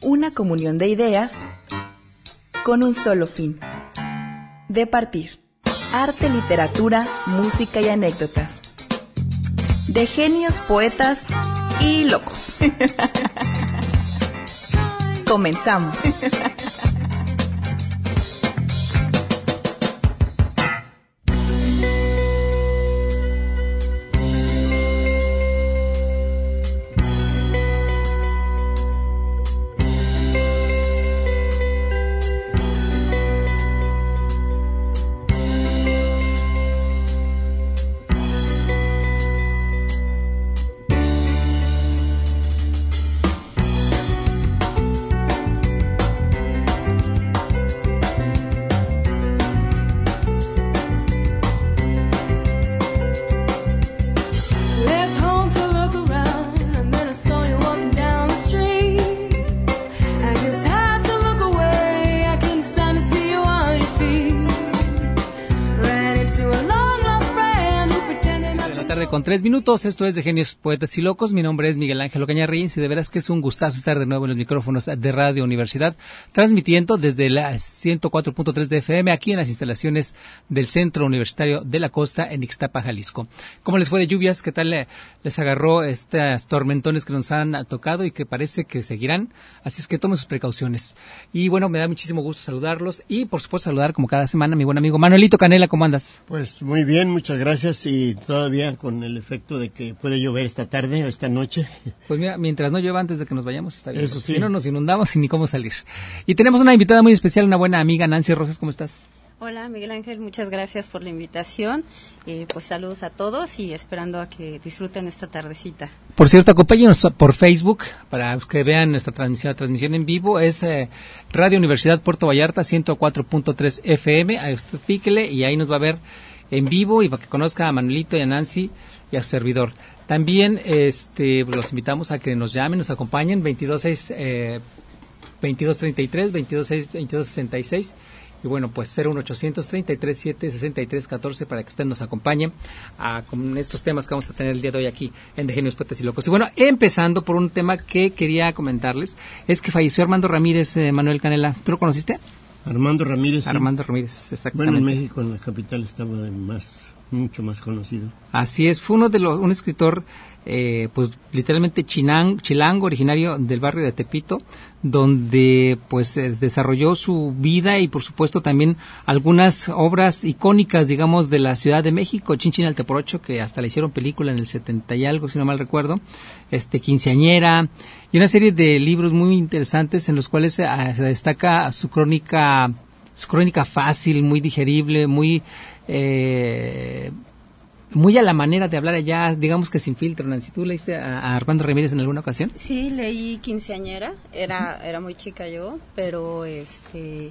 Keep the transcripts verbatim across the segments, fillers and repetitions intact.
una comunión de ideas con un solo fin: departir. Arte, literatura, música y anécdotas. De genios, poetas y locos. Comenzamos. Con tres minutos, esto es de Genios, Poetas y Locos. Mi nombre es Miguel Ángel Ocaña Reyes y de veras que es un gustazo estar de nuevo en los micrófonos de Radio Universidad, transmitiendo desde la ciento cuatro punto tres de F M aquí en las instalaciones del Centro Universitario de la Costa en Ixtapa, Jalisco. ¿Cómo les fue de lluvias? ¿Qué tal les agarró estas tormentones que nos han tocado y que parece que seguirán? Así es que tomen sus precauciones. Y bueno, me da muchísimo gusto saludarlos y por supuesto saludar como cada semana a mi buen amigo Manuelito Canela. ¿Cómo andas? Pues muy bien, muchas gracias, y todavía con el efecto de que puede llover esta tarde o esta noche. Pues mira, mientras no llueva antes de que nos vayamos está bien. Eso sí. Si no, nos inundamos y ni cómo salir. Y tenemos una invitada muy especial, una buena amiga, Nancy Rosas. ¿Cómo estás? Hola, Miguel Ángel, muchas gracias por la invitación. Eh, pues saludos a todos y esperando a que disfruten esta tardecita. Por cierto, acompáñenos por Facebook para que vean nuestra transmisión, la transmisión en vivo. Es eh, Radio Universidad Puerto Vallarta, ciento cuatro punto tres F M. Ahí usted píquele y ahí nos va a ver en vivo y para que conozca a Manuelito y a Nancy y a su servidor. También este, los invitamos a que nos llamen, nos acompañen, veintidós seis, eh, veintidós treinta y tres, veintidós seis, veintidós sesenta y seis. Y bueno, pues cero uno ochocientos treinta y tres siete sesenta y tres catorce para que usted nos acompañe a, con estos temas que vamos a tener el día de hoy aquí en De Genios, Poetas y Locos. Y bueno, empezando por un tema que quería comentarles, es que falleció Armando Ramírez, eh, Manuel Canela. ¿Tú lo conociste? Armando Ramírez. Armando sí. Ramírez, exactamente. Bueno, en México, en la capital, estaba de más, mucho más conocido. Así es, fue uno de los, un escritor, eh, pues literalmente chinang, chilango, originario del barrio de Tepito, donde pues eh, desarrolló su vida y por supuesto también algunas obras icónicas, digamos, de la Ciudad de México, Chin al Teporocho, que hasta le hicieron película en el setenta y algo, si no mal recuerdo, este Quinceañera, y una serie de libros muy interesantes en los cuales eh, se destaca su crónica, su crónica fácil, muy digerible, muy eh, muy a la manera de hablar allá, digamos que sin filtro. Nancy, ¿tú leíste a, a Armando Ramírez en alguna ocasión? Sí, leí Quinceañera, era era muy chica yo, pero este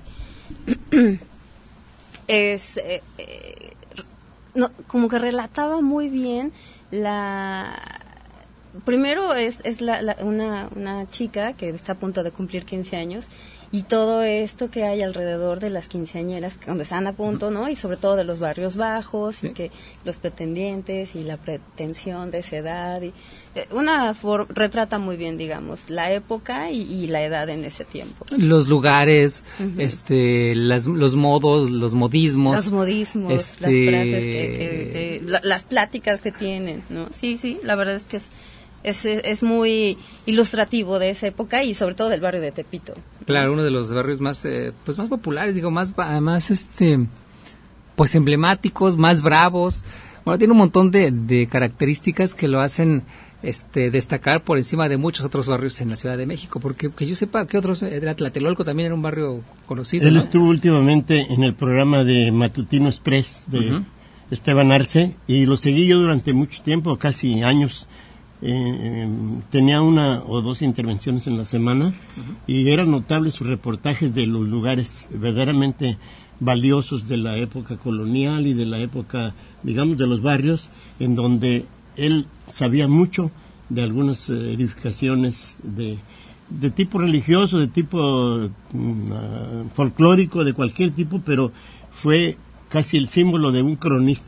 es eh, eh, no, como que relataba muy bien la primero es es la, la, una una chica que está a punto de cumplir quince años y todo esto que hay alrededor de las quinceañeras cuando están a punto, ¿no? Y sobre todo de los barrios bajos, sí. Y que los pretendientes y la pretensión de esa edad. Y, eh, una for- retrata muy bien, digamos, la época y, y la edad en ese tiempo. Los lugares, uh-huh. este, las, los modos, los modismos. Los modismos, este... las frases, que, que, que, la, las pláticas que tienen, ¿no? Sí, sí, la verdad es que es... Es, es muy ilustrativo de esa época y sobre todo del barrio de Tepito. Claro, uno de los barrios más eh, pues más populares, digo, más más este pues emblemáticos, más bravos. Bueno, tiene un montón de, de características que lo hacen este destacar por encima de muchos otros barrios en la Ciudad de México, porque que yo sepa que otros, eh, Tlatelolco también era un barrio conocido. Él ¿no? estuvo últimamente en el programa de Matutino Express de uh-huh. Esteban Arce y lo seguí yo durante mucho tiempo, casi años. Eh, tenía una o dos intervenciones en la semana uh-huh. y eran notables sus reportajes de los lugares verdaderamente valiosos de la época colonial y de la época, digamos, de los barrios, en donde él sabía mucho de algunas eh, edificaciones de, de tipo religioso, de tipo uh, folclórico, de cualquier tipo, pero fue casi el símbolo de un cronista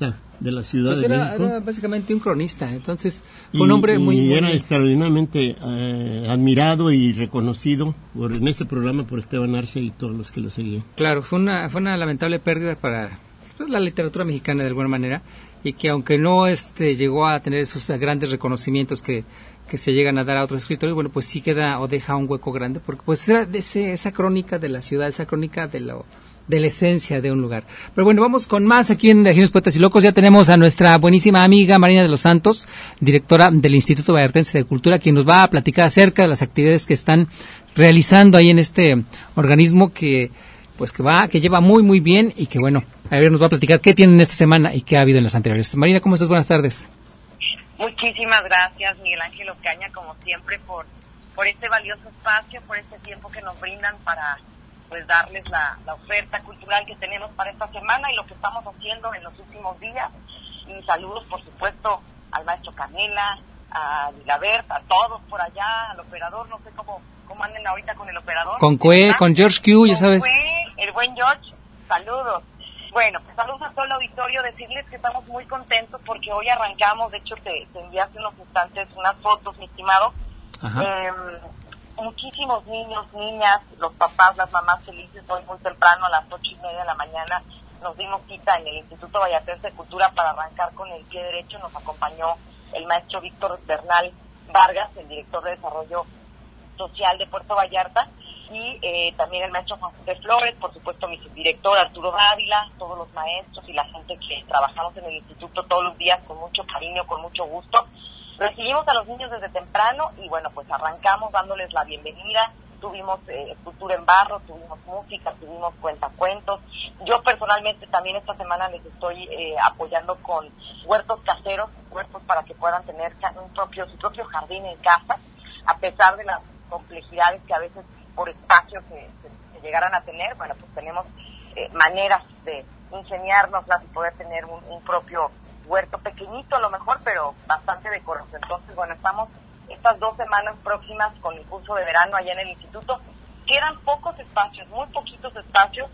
de la Ciudad pues de era, México. Era básicamente un cronista, entonces y, un hombre muy... Y muy era extraordinariamente eh, admirado y reconocido por, en ese programa por Esteban Arce y todos los que lo seguían. Claro, fue una, fue una lamentable pérdida para pues, la literatura mexicana de alguna manera, y que aunque no este llegó a tener esos grandes reconocimientos que, que se llegan a dar a otros escritores, bueno, pues sí queda o deja un hueco grande, porque pues era de ese, esa crónica de la ciudad, esa crónica de lo de la esencia de un lugar. Pero bueno, vamos con más aquí en Genios, Poetas y Locos. Ya tenemos a nuestra buenísima amiga Marina de los Santos, directora del Instituto Vallartense de Cultura, quien nos va a platicar acerca de las actividades que están realizando ahí en este organismo que pues que va, que lleva muy muy bien y que bueno, a ver, nos va a platicar qué tienen esta semana y qué ha habido en las anteriores. Marina, ¿cómo estás? Buenas tardes. Muchísimas gracias, Miguel Ángel Ocaña, como siempre, por, por este valioso espacio, por este tiempo que nos brindan para pues darles la, la oferta cultural que tenemos para esta semana y lo que estamos haciendo en los últimos días. Y saludos, por supuesto, al maestro Canela, a Dilabert, a todos por allá, al operador, no sé cómo, cómo anden ahorita con el operador. Con Cue, con George Q, ya sabes. Con Cue, el buen George, saludos. Bueno, pues saludos a todo el auditorio, decirles que estamos muy contentos porque hoy arrancamos, de hecho te, te envié hace unos instantes unas fotos, mi estimado. Eh, muchísimos niños, niñas, los papás, las mamás felices, hoy muy temprano a las ocho y media de la mañana nos dimos cita en el Instituto Vallartense de Cultura para arrancar con el pie derecho. Nos acompañó el maestro Víctor Bernal Vargas, el director de Desarrollo Social de Puerto Vallarta, y eh, también el maestro Juan José Flores, por supuesto mi subdirector Arturo Dávila, todos los maestros y la gente que trabajamos en el instituto todos los días con mucho cariño, con mucho gusto. Recibimos a los niños desde temprano y bueno, pues arrancamos dándoles la bienvenida. Tuvimos eh, escultura en barro, tuvimos música, tuvimos cuentacuentos. Yo personalmente también esta semana les estoy eh, apoyando con huertos caseros, huertos para que puedan tener un propio, su propio jardín en casa, a pesar de las complejidades que a veces por espacio se, se, se llegaran a tener. Bueno, pues tenemos eh, maneras de ingeniárnoslas y poder tener un, un propio huerto pequeñito a lo mejor, pero bastante decoroso. Entonces, bueno, estamos estas dos semanas próximas con el curso de verano allá en el instituto. Quedan pocos espacios, muy poquitos espacios.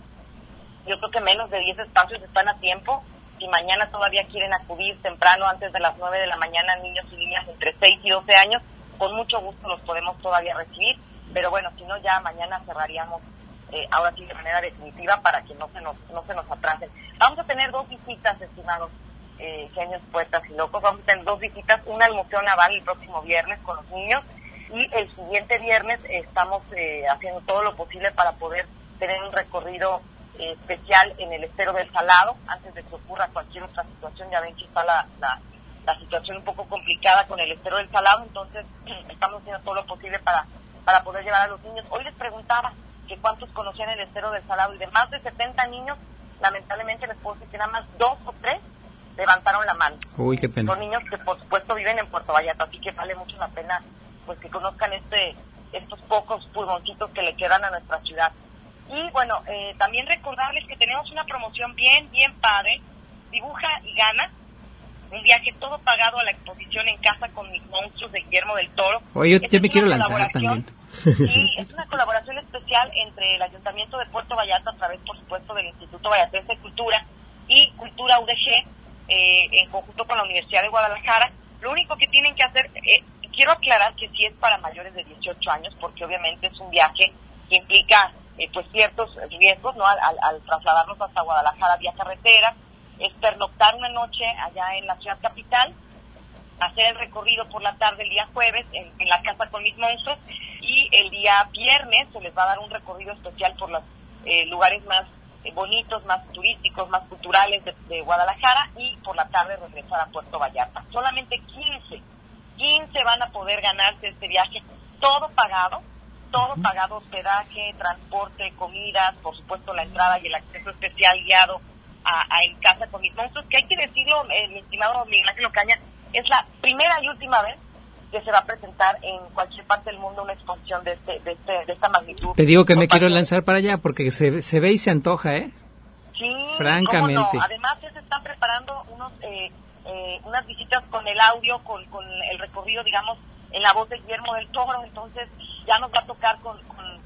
Yo creo que menos de diez espacios están a tiempo. Si mañana todavía quieren acudir temprano, antes de las nueve de la mañana, niños y niñas entre seis y doce años, con mucho gusto los podemos todavía recibir. Pero bueno, si no, ya mañana cerraríamos eh, ahora sí de manera definitiva para que no se nos no se nos atrasen. Vamos a tener dos visitas, estimados eh, genios, poetas y locos. Vamos a tener dos visitas, una al Museo Naval el próximo viernes con los niños, y el siguiente viernes eh, estamos eh, haciendo todo lo posible para poder tener un recorrido eh, especial en el Estero del Salado, antes de que ocurra cualquier otra situación. Ya ven que está la, la, la situación un poco complicada con el Estero del Salado, entonces estamos haciendo todo lo posible para para poder llevar a los niños. Hoy les preguntaba que cuántos conocían el Estero del Salado, y de más de setenta niños, lamentablemente les puedo decir que nada más dos o tres levantaron la mano. Uy, qué pena. Son niños que por supuesto viven en Puerto Vallarta, así que vale mucho la pena pues que conozcan este estos pocos pulmoncitos que le quedan a nuestra ciudad. Y bueno, eh, también recordarles que tenemos una promoción bien, bien padre, Dibuja y Gana, un viaje todo pagado a la exposición En Casa con Mis Monstruos de Guillermo del Toro. Oye, yo, yo me quiero lanzar también. Sí, es una colaboración especial entre el Ayuntamiento de Puerto Vallarta, a través, por supuesto, del Instituto Vallartense de Cultura y Cultura U D G, eh, en conjunto con la Universidad de Guadalajara. Lo único que tienen que hacer, eh, quiero aclarar que sí es para mayores de dieciocho años, porque obviamente es un viaje que implica eh, pues ciertos riesgos, ¿no? Al, al, al trasladarnos hasta Guadalajara vía carretera, es pernoctar una noche allá en la ciudad capital, hacer el recorrido por la tarde el día jueves en, en la Casa con Mis Monstruos, y el día viernes se les va a dar un recorrido especial por los eh, lugares más eh, bonitos, más turísticos, más culturales de, de Guadalajara, y por la tarde regresar a Puerto Vallarta. Solamente quince, quince van a poder ganarse este viaje, todo pagado, todo pagado, hospedaje, transporte, comidas, por supuesto la entrada y el acceso especial guiado A, a En Casa con Mis Monstruos, que hay que decirlo, eh, mi estimado Miguel Ángel Ocaña, es la primera y última vez que se va a presentar en cualquier parte del mundo una exposición de este de este de esta magnitud. Te digo que me quiero lanzar para allá porque se, se ve y se antoja, ¿eh? Sí, francamente. ¿cómo no? Además ya se están preparando unos eh, eh, unas visitas con el audio, con, con el recorrido, digamos, en la voz de Guillermo del Toro. Entonces ya nos va a tocar con, con,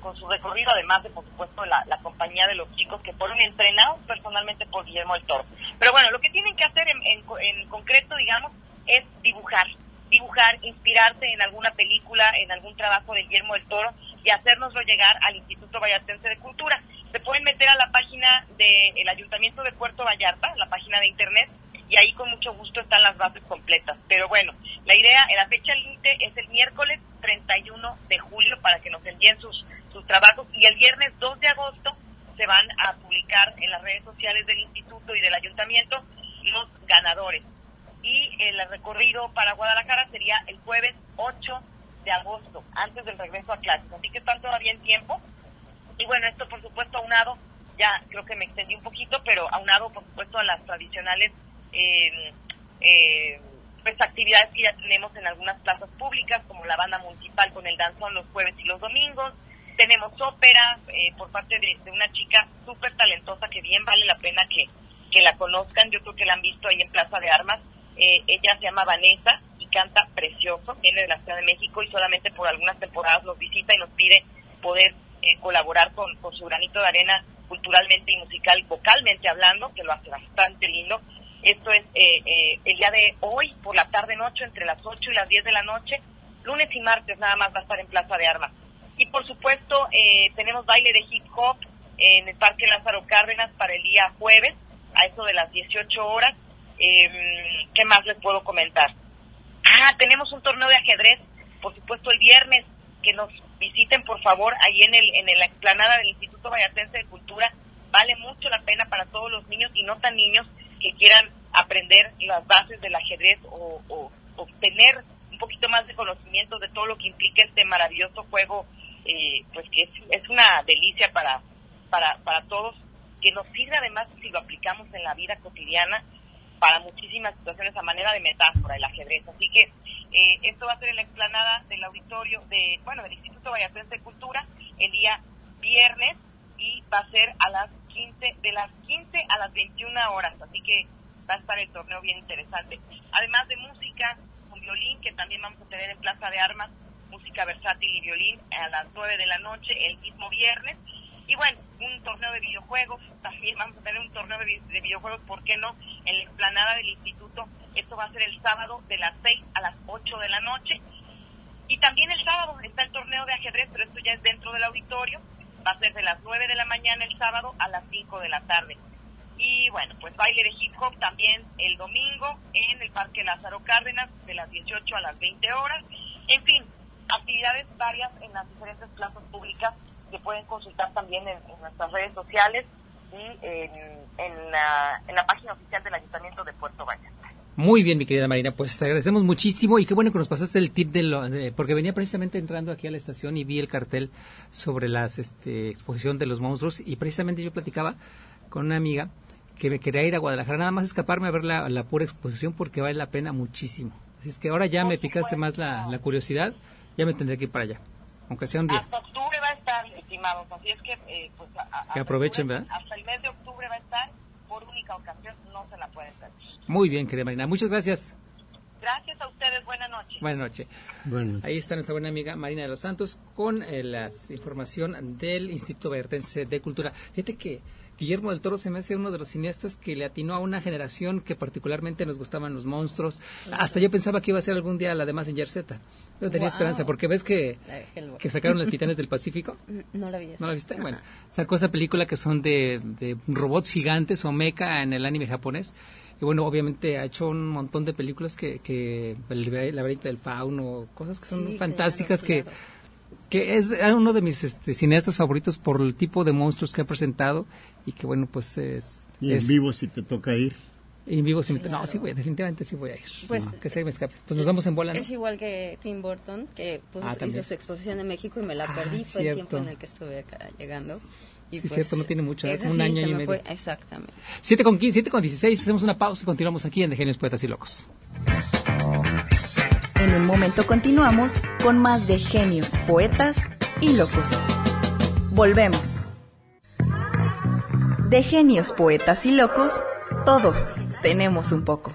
con su recorrido, además de, por supuesto, la, la compañía de los chicos que fueron entrenados personalmente por Guillermo del Toro. Pero bueno, lo que tienen que hacer en, en, en concreto, digamos, es dibujar, dibujar, inspirarse en alguna película, en algún trabajo de Guillermo del Toro y hacérnoslo llegar al Instituto Vallartense de Cultura. Se pueden meter a la página del Ayuntamiento de Puerto Vallarta, la página de internet, y ahí con mucho gusto están las bases completas. Pero bueno, la idea, la fecha límite es el miércoles treinta y uno de julio para que nos envíen sus, sus trabajos, y el viernes dos de agosto se van a publicar en las redes sociales del Instituto y del Ayuntamiento los ganadores. Y el recorrido para Guadalajara sería el jueves ocho de agosto, antes del regreso a clases. Así que están todavía en tiempo. Y bueno, esto por supuesto aunado, ya creo que me extendí un poquito, pero aunado por supuesto a las tradicionales eh, eh, pues actividades que ya tenemos en algunas plazas públicas, como la banda municipal con el danzón los jueves y los domingos. Tenemos ópera eh, por parte de, de una chica súper talentosa que bien vale la pena que, que la conozcan. Yo creo que la han visto ahí en Plaza de Armas. Eh, ella se llama Vanessa y canta precioso, viene de la Ciudad de México y solamente por algunas temporadas nos visita y nos pide poder eh, colaborar con, con su granito de arena culturalmente y musical, vocalmente hablando, que lo hace bastante lindo. Esto es eh, eh, el día de hoy, por la tarde-noche, entre las ocho y las diez de la noche, lunes y martes nada más va a estar en Plaza de Armas. Y por supuesto eh, tenemos baile de hip hop en el Parque Lázaro Cárdenas para el día jueves, a eso de las dieciocho horas. Eh, ¿Qué más les puedo comentar? Ah, tenemos un torneo de ajedrez, por supuesto el viernes, que nos visiten por favor ahí en el en la explanada del Instituto Vallartense de Cultura. Vale mucho la pena para todos los niños y no tan niños que quieran aprender las bases del ajedrez o, o obtener un poquito más de conocimiento de todo lo que implica este maravilloso juego, eh, pues que es, es una delicia para, para, para todos, que nos sirve además si lo aplicamos en la vida cotidiana para muchísimas situaciones a manera de metáfora, el ajedrez. Así que eh, esto va a ser en la explanada del auditorio de, bueno, del Instituto Vallartense de Cultura el día viernes y va a ser a las quince, de las quince a las veintiuna horas, así que va a estar el torneo bien interesante. Además de música, un violín que también vamos a tener en Plaza de Armas, música versátil y violín a las nueve de la noche el mismo viernes. Y bueno, un torneo de videojuegos, también vamos a tener un torneo de, de videojuegos, ¿por qué no? En la explanada del instituto, esto va a ser el sábado de las seis a las ocho de la noche. Y también el sábado está el torneo de ajedrez, pero esto ya es dentro del auditorio, va a ser de las nueve de la mañana el sábado a las cinco de la tarde. Y bueno, pues baile de hip hop también el domingo en el Parque Lázaro Cárdenas, de las dieciocho a las veinte horas. En fin, actividades varias en las diferentes plazas públicas que pueden consultar también en, en nuestras redes sociales y en, en, la, en la página oficial del Ayuntamiento de Puerto Vallarta. Muy bien, mi querida Marina, pues te agradecemos muchísimo y qué bueno que nos pasaste el tip de lo, de, porque venía precisamente entrando aquí a la estación y vi el cartel sobre la este, exposición de los monstruos y precisamente yo platicaba con una amiga que me quería ir a Guadalajara, nada más escaparme a ver la, la pura exposición porque vale la pena muchísimo. Así es que ahora ya me picaste más la, la curiosidad, ya me tendré que ir para allá, aunque sea un día. Hasta octubre va a estar, estimados, así es que eh, pues a, que aprovechen, octubre, ¿verdad? Hasta el mes de octubre va a estar, por única ocasión, no se la pueden perder. Muy bien, querida Marina, muchas gracias. Gracias a ustedes, buenas noches. Buenas noches. Bueno. Ahí está nuestra buena amiga Marina de los Santos con eh, la información del Instituto Vallartense de Cultura. Fíjate que Guillermo del Toro se me hace uno de los cineastas que le atinó a una generación que particularmente nos gustaban los monstruos. Hasta yo pensaba que iba a ser algún día la de Mazinger Z. Yo tenía wow. esperanza, porque ves que, que sacaron los Titanes del Pacífico. No la vi. ¿No la viste? Bueno, sacó esa película que son de, de robots gigantes o mecha en el anime japonés. Y bueno, obviamente ha hecho un montón de películas que, que el laberinto del fauno, cosas que son sí, fantásticas claro, claro. que... que es uno de mis este, cineastas favoritos por el tipo de monstruos que ha presentado y que bueno, pues es... Y en es, vivo si te toca ir. Y en vivo si claro. me... No, sí voy, definitivamente sí voy a ir. Pues, no, que se me escape. Pues nos vamos en bola, ¿no? Es igual que Tim Burton, que pues, ah, hizo su exposición en México y me la ah, perdí, fue cierto. el tiempo en el que estuve acá llegando. Y sí, pues, cierto, no tiene mucho, es un así, año se y me medio. Fue, exactamente. siete con quince, siete con dieciséis, hacemos una pausa y continuamos aquí en De Genios, Poetas y Locos. En un momento continuamos con más de Genios, Poetas y Locos. Volvemos. De Genios, Poetas y Locos, todos tenemos un poco.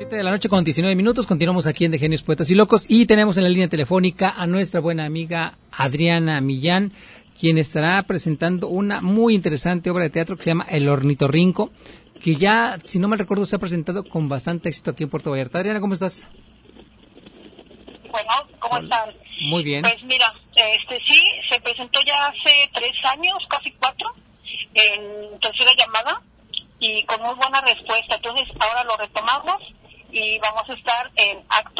siete de la noche con diecinueve minutos, continuamos aquí en De Genios, Poetas y Locos y tenemos en la línea telefónica a nuestra buena amiga Adriana Millán, quien estará presentando una muy interesante obra de teatro que se llama El Ornitorrinco, que ya, si no mal recuerdo, se ha presentado con bastante éxito aquí en Puerto Vallarta. Adriana, ¿cómo estás? Bueno, ¿cómo Hola. están? Muy bien. Pues mira, este sí, se presentó ya hace tres años, casi cuatro, en Tercera Llamada, y con muy buena respuesta. Entonces ahora lo retomamos y vamos a estar en Actu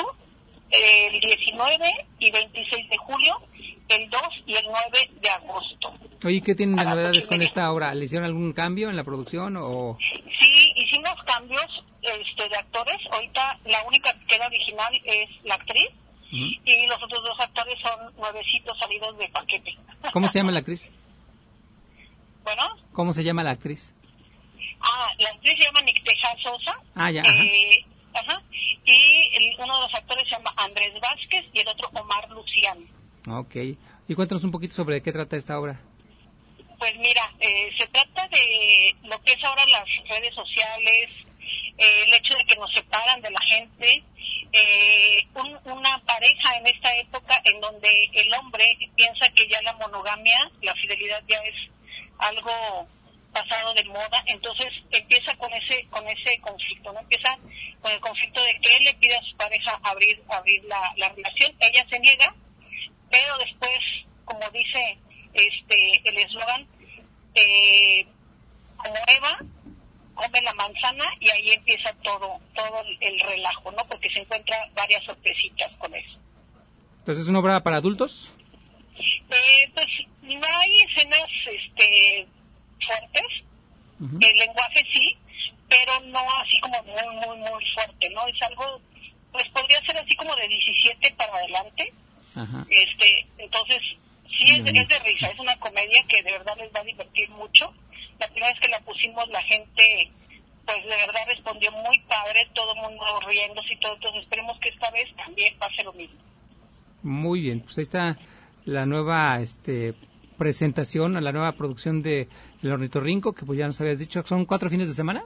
el diecinueve y veintiséis de julio, el dos y el nueve de agosto. Oye, ¿qué tienen de novedades con esta obra? ¿Le hicieron algún cambio en la producción o...? Sí, hicimos cambios este, de actores. Ahorita la única que queda original es la actriz, uh-huh, y los otros dos actores son nuevecitos salidos de paquete. ¿Cómo se llama la actriz? Bueno. ¿Cómo se llama la actriz? Ah, la actriz se llama Nicteja Sosa. Ah, ya. Eh, ajá. Y el, uno de los actores se llama Andrés Vázquez y el otro Omar Luciano. Ok. Y cuéntanos un poquito sobre qué trata esta obra. Pues mira, eh, se trata de lo que es ahora las redes sociales, eh, el hecho de que nos separan de la gente, eh, un, una pareja en esta época en donde el hombre piensa que ya la monogamia, la fidelidad ya es algo pasado de moda, entonces empieza con ese con ese conflicto, ¿no? Empieza con el conflicto de que él le pide a su pareja abrir abrir la, la relación, ella se niega, pero después, como dice este el eslogan, eh, como Eva come la manzana y ahí empieza todo todo el relajo, ¿no? Porque se encuentra varias sorpresitas con eso. Entonces, ¿es una obra para adultos? Eh, pues no hay escenas este fuertes, uh-huh, el lenguaje sí, pero no así como muy, muy, muy fuerte, ¿no? Es algo, pues podría ser así como de diecisiete para adelante. Uh-huh. Este, entonces, sí es, es de risa, es una comedia que de verdad les va a divertir mucho. La primera vez que la pusimos, la gente, pues de verdad respondió muy padre, todo el mundo riéndose y todo, entonces esperemos que esta vez también pase lo mismo. Muy bien, pues ahí está la nueva este presentación, la nueva producción de El Ornitorrinco, que pues ya nos habías dicho, ¿son cuatro fines de semana?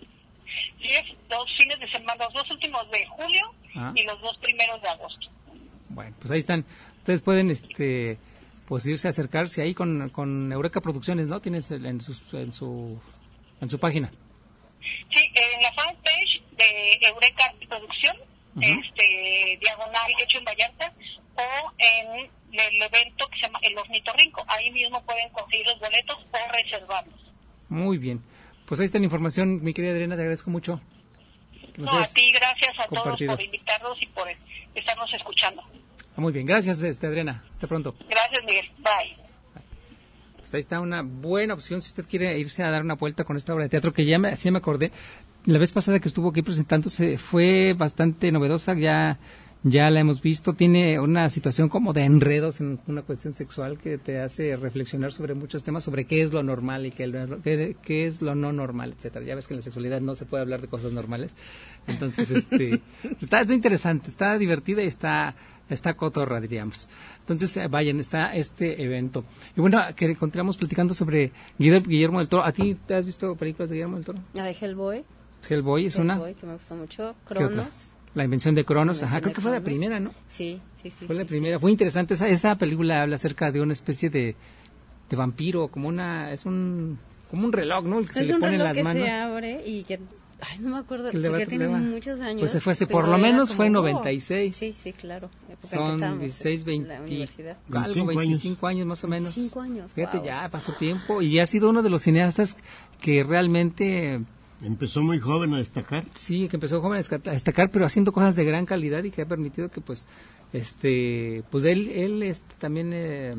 Sí, es dos fines de semana, los dos últimos de julio, ah, y los dos primeros de agosto. Bueno, pues ahí están, ustedes pueden este pues irse a acercarse ahí con, con Eureka Producciones, ¿no? Tienes en, sus, en su en su página. Sí, en la fanpage de Eureka Producción, uh-huh, este diagonal hecho en Vallarta, o en el evento que se llama El Ornitorrinco. Ahí mismo pueden conseguir los boletos o reservarlos. Muy bien. Pues ahí está la información, mi querida Adriana, te agradezco mucho. No, a ti, gracias a todos por invitarnos y por estarnos escuchando. Muy bien, gracias este, Adriana. Hasta pronto. Gracias, Miguel. Bye. Pues ahí está una buena opción si usted quiere irse a dar una vuelta con esta obra de teatro que ya me, así me acordé. La vez pasada que estuvo aquí presentándose fue bastante novedosa, ya... Ya la hemos visto, tiene una situación como de enredos en una cuestión sexual que te hace reflexionar sobre muchos temas, sobre qué es lo normal y qué, qué, qué es lo no normal, etcétera. Ya ves que en la sexualidad no se puede hablar de cosas normales. Entonces, este, está, está interesante, está divertida y está, está cotorra, diríamos. Entonces, eh, vayan, está este evento. Y bueno, que encontramos platicando sobre Guillermo del Toro. ¿A ti te has visto películas de Guillermo del Toro? La de Hellboy. Hellboy es Hellboy, una. Hellboy, que me gustó mucho. Cronos. La invención de Cronos, ajá, creo que fue la primera, ¿no? Sí, sí, sí. Fue sí, la primera, sí. Fue interesante, esa, esa película habla acerca de una especie de, de vampiro, como una, es un, como un reloj, ¿no? El que es se le pone en las que manos. se abre y que, ay, no me acuerdo, que, que tiene muchos años. Pues se fue hace, por lo menos fue en noventa y seis. Sí, sí, claro. Son dieciséis, veinte, algo, veinticinco años más o menos. veinticinco años, Fíjate, wow. Ya pasó tiempo y ha sido uno de los cineastas que realmente... Empezó muy joven a destacar. Sí, que empezó joven a destacar, pero haciendo cosas de gran calidad y que ha permitido que, pues, este, pues él, él, este, también, eh,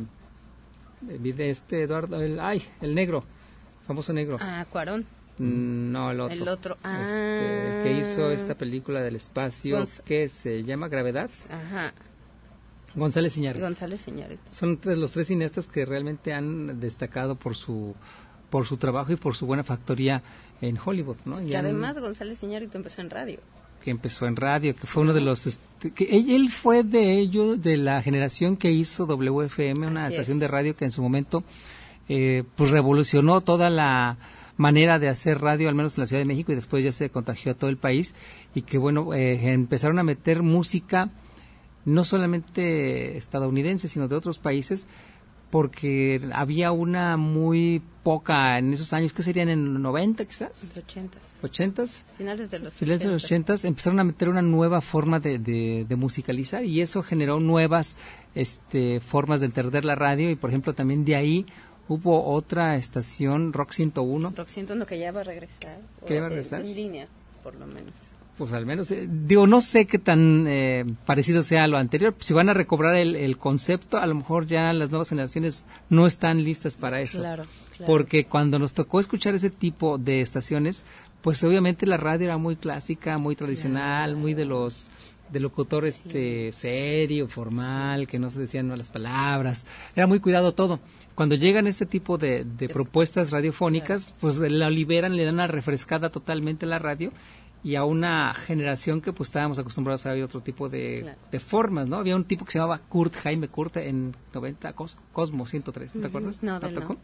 este Eduardo, el, ay, el negro, famoso negro. Ah, Cuarón. No, el otro. El otro, ah. Este, el que hizo esta película del espacio, Gonz- que se llama Gravedad. Ajá. González Iñárritu. González Iñárritu. Son tres, los tres cineastas que realmente han destacado por su por su trabajo y por su buena factoría en Hollywood, ¿no? Sí, y que han, además González Iñárritu empezó en radio. Que empezó en radio, que fue uno de los... Este, que él fue de ellos, de la generación que hizo W F M, una Así estación es. de radio que en su momento eh, pues revolucionó toda la manera de hacer radio, al menos en la Ciudad de México, y después ya se contagió a todo el país, y que bueno, eh, empezaron a meter música no solamente estadounidense, sino de otros países, porque había una muy poca en esos años, ¿qué serían? ¿En los noventa quizás? Los ochentas. ¿ochentas? Finales de los Finales de los ochentas empezaron a meter una nueva forma de, de, de musicalizar, y eso generó nuevas este, formas de entender la radio, y por ejemplo también de ahí hubo otra estación, Rock ciento uno. Rock ciento uno que ya va a regresar. ¿Que va a regresar? En línea, por lo menos. Pues al menos, eh, digo, no sé qué tan eh, parecido sea a lo anterior. Si van a recobrar el, el concepto, a lo mejor ya las nuevas generaciones no están listas para eso. Claro, claro. Porque cuando nos tocó escuchar ese tipo de estaciones, pues obviamente la radio era muy clásica, muy tradicional, claro. muy de los de locutor sí. este serio, formal, que no se decían malas palabras. Era muy cuidado todo. Cuando llegan este tipo de, de propuestas radiofónicas, claro. pues la liberan, le dan una refrescada totalmente a la radio, y a una generación que pues estábamos acostumbrados a ver otro tipo de, claro. de formas, ¿no? Había un tipo que se llamaba Kurt, Jaime Kurt, en noventa, Cos, Cosmo ciento tres, ¿te uh-huh. acuerdas? No, no, no.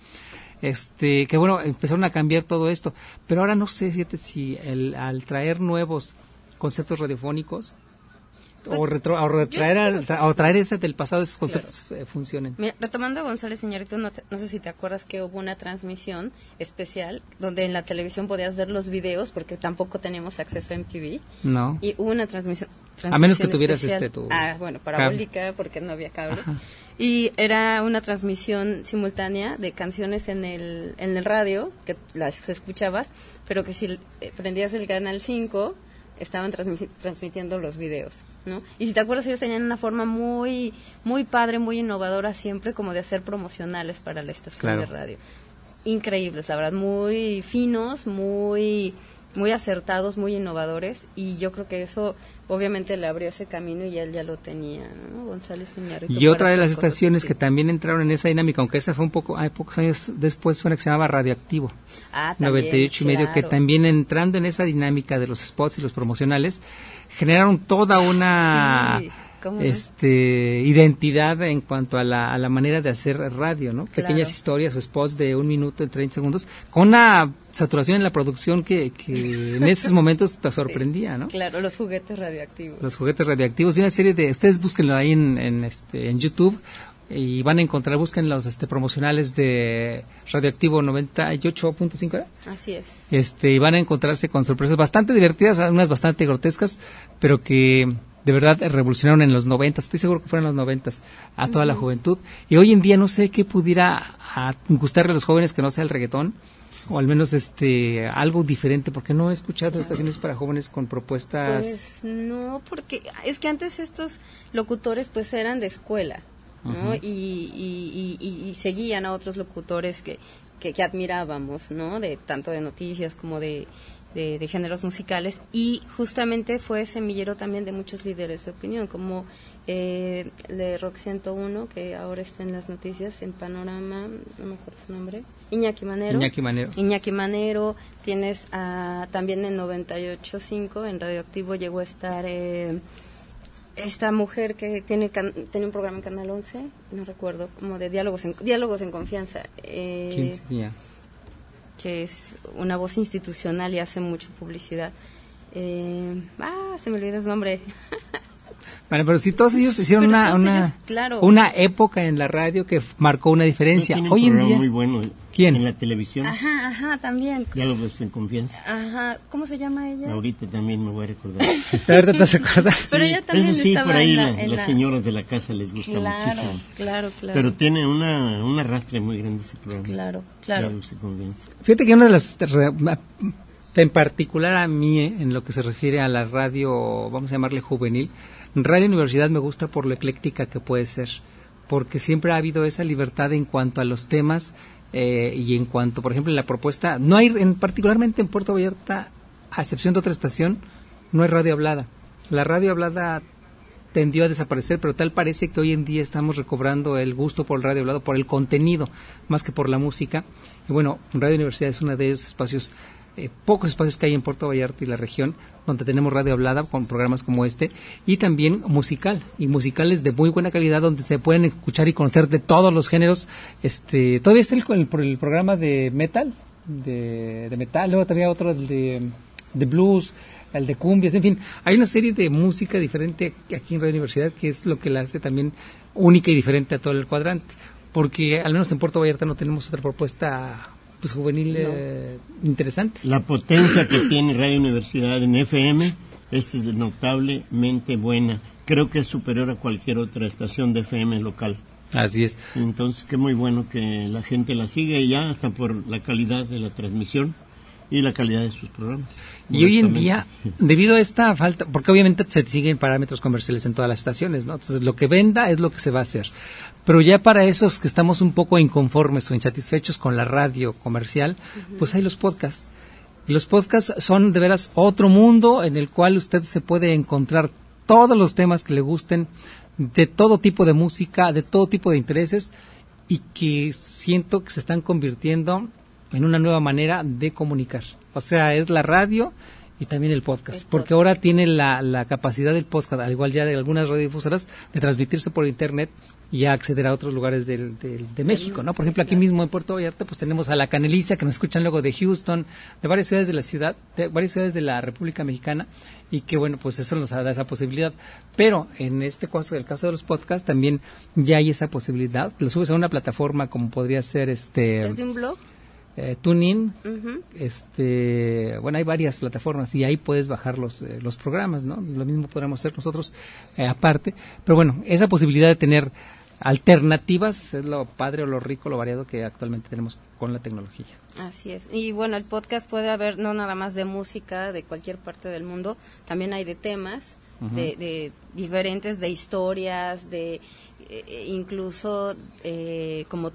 Este, que bueno, empezaron a cambiar todo esto, pero ahora no sé, fíjate, si el, al traer nuevos conceptos radiofónicos, pues, o, retro, o, retraer al, o traer ese del pasado, esos conceptos claro. funcionen. Mira, retomando a González Iñárritu, no, no sé si te acuerdas que hubo una transmisión especial donde en la televisión podías ver los videos, porque tampoco teníamos acceso a M T V. No. Y hubo una transmisión, transmisión a menos que tuvieras especial. este tu ah, bueno, parabólica, cable. Porque no había cable. Ajá. Y era una transmisión simultánea de canciones en el en el radio, que las escuchabas, pero que si eh, prendías el canal cinco, estaban transmi- transmitiendo los videos, ¿no? Y si te acuerdas, ellos tenían una forma muy muy padre, muy innovadora siempre, como de hacer promocionales para la estación claro. de radio. Increíbles, la verdad, muy finos, muy muy acertados, muy innovadores, y yo creo que eso obviamente le abrió ese camino y él ya lo tenía, ¿no? González Iñárritu. Y otra de las estaciones que también entraron en esa dinámica, aunque esa fue un poco, hay pocos años después, fue una que se llamaba Radioactivo. Ah, también, noventa y ocho y medio, que también entrando en esa dinámica de los spots y los promocionales, generaron toda una sí, ¿cómo este no? identidad en cuanto a la, a la manera de hacer radio, ¿no? Claro. Pequeñas historias o spots de un minuto, de treinta segundos, con una saturación en la producción que, que en esos momentos te sorprendía, ¿no? Claro, los juguetes radioactivos. Los juguetes radioactivos, y una serie de, ustedes búsquenlo ahí en, en este en YouTube, y van a encontrar, busquen los este promocionales de Radioactivo noventa y ocho punto cinco, ¿eh? Así es. Este, y van a encontrarse con sorpresas bastante divertidas, unas bastante grotescas, pero que de verdad revolucionaron en los noventas, estoy seguro que fueron en los noventas, a toda uh-huh. la juventud. Y hoy en día no sé qué pudiera a gustarle a los jóvenes que no sea el reggaetón, o al menos este algo diferente, porque no he escuchado claro. estaciones para jóvenes con propuestas. Pues no, porque es que antes estos locutores pues eran de escuela, ¿no? Uh-huh. y, y, y, y seguían a otros locutores que, que, que admirábamos, ¿no? De tanto de noticias como de De, de géneros musicales, y justamente fue semillero también de muchos líderes de opinión, como eh, de Rock ciento uno, que ahora está en las noticias, en Panorama, no me acuerdo su nombre, Iñaki Manero. Iñaki Manero. Iñaki Manero, tienes a, también en noventa y ocho punto cinco, en Radioactivo llegó a estar eh, esta mujer que tiene can, tiene un programa en Canal once, no recuerdo, como de diálogos en, diálogos en confianza. Eh, ¿Quién sería? Que es una voz institucional y hace mucha publicidad. Eh, ah, se me olvidó el nombre. Bueno, pero si todos ellos hicieron pero una una, ellos, claro. una época en la radio que marcó una diferencia. Hoy en día muy bueno. ¿Quién? En la televisión. Ajá, ajá, también. Diálogos en confianza. Ajá, ¿cómo se llama ella? Ahorita también me voy a recordar. ¿Ahorita te acuerdas? Pero sí, ella también eso sí, estaba por ahí en la, la, en las la... señoras de la casa les gusta claro, muchísimo. Claro, claro. Pero tiene una un arrastre muy grande ese programa. Claro, claro. Diálogos en confianza. Fíjate que una de las en particular a mí, eh, en lo que se refiere a la radio, vamos a llamarle juvenil, Radio Universidad me gusta por lo ecléctica que puede ser, porque siempre ha habido esa libertad en cuanto a los temas eh, y en cuanto, por ejemplo, en la propuesta, no hay, en, particularmente en Puerto Vallarta, a excepción de otra estación, no hay radio hablada. La radio hablada tendió a desaparecer, pero tal parece que hoy en día estamos recobrando el gusto por el radio hablado, por el contenido, más que por la música. Y bueno, Radio Universidad es uno de esos espacios, eh, pocos espacios que hay en Puerto Vallarta y la región, donde tenemos radio hablada con programas como este, y también musical, y musicales de muy buena calidad, donde se pueden escuchar y conocer de todos los géneros. Este, todavía está el, el, el programa de metal, de, de metal, luego también otro de, de blues, el de cumbias, en fin, hay una serie de música diferente aquí en Radio Universidad que es lo que la hace también única y diferente a todo el cuadrante, porque al menos en Puerto Vallarta no tenemos otra propuesta pues juvenil no. eh, interesante. La potencia que tiene Radio Universidad en F M es notablemente buena, creo que es superior a cualquier otra estación de F M local. Así es. Entonces, qué muy bueno que la gente la siga y ya hasta por la calidad de la transmisión y la calidad de sus programas. Y hoy en día, debido a esta falta, porque obviamente se siguen parámetros comerciales en todas las estaciones, ¿no? Entonces, lo que venda es lo que se va a hacer. Pero ya para esos que estamos un poco inconformes o insatisfechos con la radio comercial, uh-huh. pues hay los podcasts. Y los podcasts son de veras otro mundo en el cual usted se puede encontrar todos los temas que le gusten, de todo tipo de música, de todo tipo de intereses, y que siento que se están convirtiendo en una nueva manera de comunicar. O sea, es la radio y también el podcast, el porque podcast. Ahora tiene la, la capacidad del podcast, al igual ya de algunas radiodifusoras, de transmitirse por internet y acceder a otros lugares del, del, de México, ¿no? Por ejemplo, aquí mismo en Puerto Vallarta, pues tenemos a La Caneliza, que nos escuchan luego de Houston, de varias ciudades de la ciudad, de varias ciudades de la República Mexicana, y que bueno, pues eso nos da esa posibilidad. Pero en este caso, el caso de los podcasts, también ya hay esa posibilidad. Lo subes a una plataforma como podría ser este... ¿Desde un blog? Eh, TuneIn, uh-huh. este, bueno, hay varias plataformas y ahí puedes bajar los eh, los programas, ¿no? Lo mismo podríamos hacer nosotros eh, aparte, pero bueno, esa posibilidad de tener alternativas es lo padre o lo rico, lo variado que actualmente tenemos con la tecnología. Así es. Y bueno, el podcast puede haber no nada más de música de cualquier parte del mundo, también hay de temas, uh-huh. de, de diferentes, de historias, de eh, incluso eh, como